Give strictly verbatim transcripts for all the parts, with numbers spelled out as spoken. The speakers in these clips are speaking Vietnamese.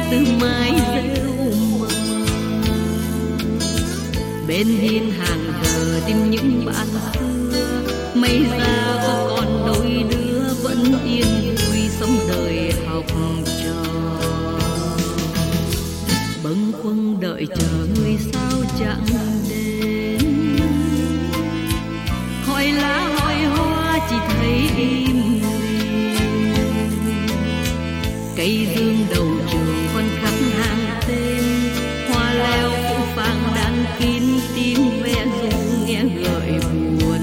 từ mái rêu mờ. Bên hiên hàng giờ tìm những bạn xưa, may ra có còn đôi đứa vẫn yên vui sống đời học trò. Bâng khuâng đợi chờ người sao chẳng đến, hỏi lá hỏi hoa chỉ thấy im lìm. Cây dương đầu trường còn khắc hàng tên, hoa leo phủ phàng đan kín tim vẽ ru nghe gợi buồn.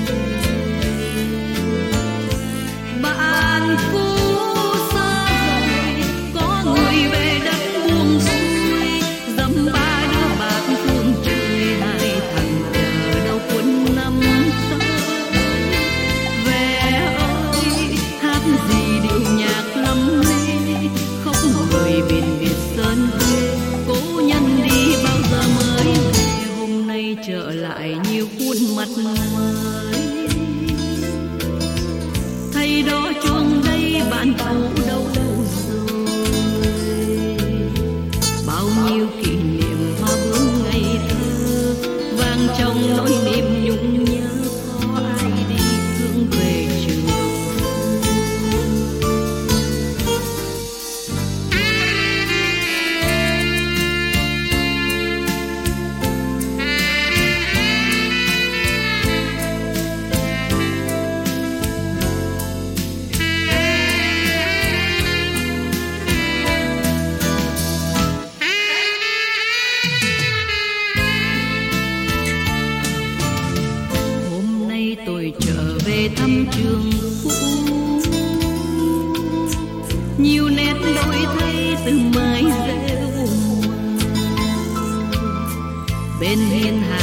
Bạn cũ xa rồi, có người về đất buông xuôi, dăm ba đứa bạc phương trời, hai thằng chờ đâu cuốn năm tới. Về ơi hát gì điệu nhạc lắm lê, khóc người biển biệt sơn quê. Cố nhân đi bao giờ mới về, hôm nay trở lại nhiều khuôn mặt mới. Thầy đó chuông đây bạn cũ đâu rồi, bao nhiêu kỷ niệm hoa bướm ngày thơ vang trong nỗi niềm nhung nhớ. Có ai đi hướng về trường thăm trường cũ. Nhiều nét đổi thay từ mái rêu mờ. Bên hiên hà